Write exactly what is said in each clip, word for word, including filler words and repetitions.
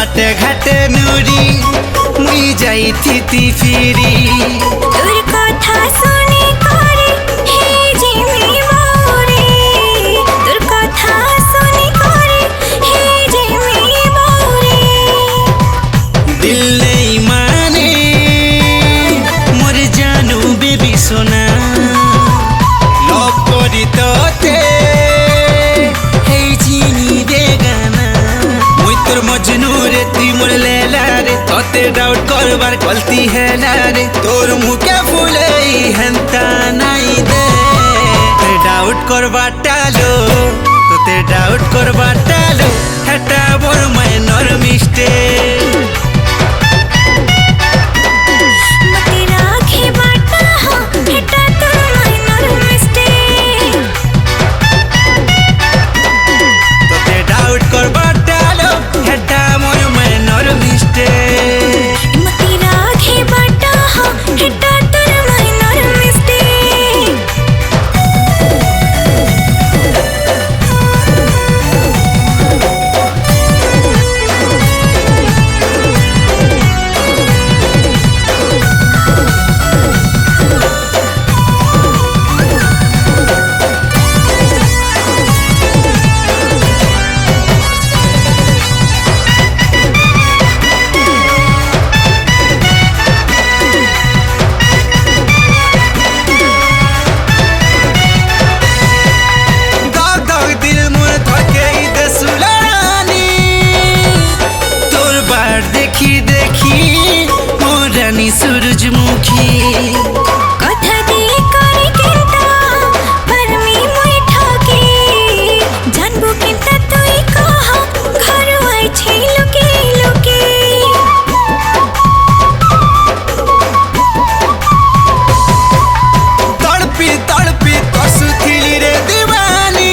बाटे घाटे नुरी मुई जाई थी फिरी তোর কথা শুনি করে হে জিমি মরে তোর কথা শুনি করে হে জিমি মরে दिल नहीं माने मोर जानू बेबी सोना लव करी तोते हे चिनी बेगाना मुई तोर मजनू रे तुई मोर लैला रे तोते डाउट करबार गलती है ना रे तोर मुखे फुले हेंता नाई दे ते डाउट करबा टालो तोते डाउट करबा टालो हेटा बोर माइनर मिस्टेक मते राखे बाटा हो हेटा তোর মাইনর মিস্টেক तोते डाउट करबा टालो हेटा मोर माइनर मिस्टेक मते राखे बाटा हो हेटा তোর মাইনর মিস্টেক दग दग दिल मोर थके दे सुलानी तोर बार देखी देखी मोर रानी सूरजमुखी কথা দিয়ে করে কিন্তু পারমি মুই ঠকে জানবো কিন্তু তুই কহ ঘর আইছে লুকে লুকে तड़पी तड़पी तरसुथिली रे दीवानी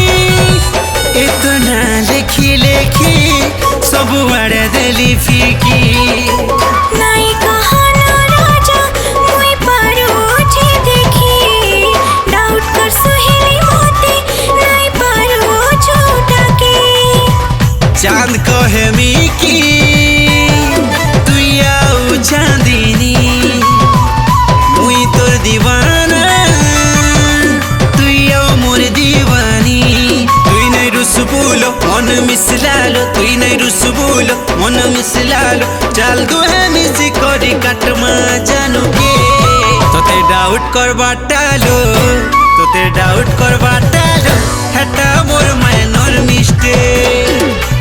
इतना लिखी लिखी सब आड़े देली फीकी নাই কহনা রাজা মুই পারো যে দেখি ডাউট কর সুহেলি মতে নাই পারো ছোটাকে चांद कहे मिकी तुई आउ चांदनी मुई तोर दीवाना तुई आउ मोर दीवानी तुई नहीं रुस बोलो मन मिसलालो तुई नहीं रुस बोलो मन मिसलालो चाल दुहे मिसी करी काटमा जानू के तोते डाउट करबा टालो तोते डाउट करबा टालो हेटा मोर माइनर मिस्टेक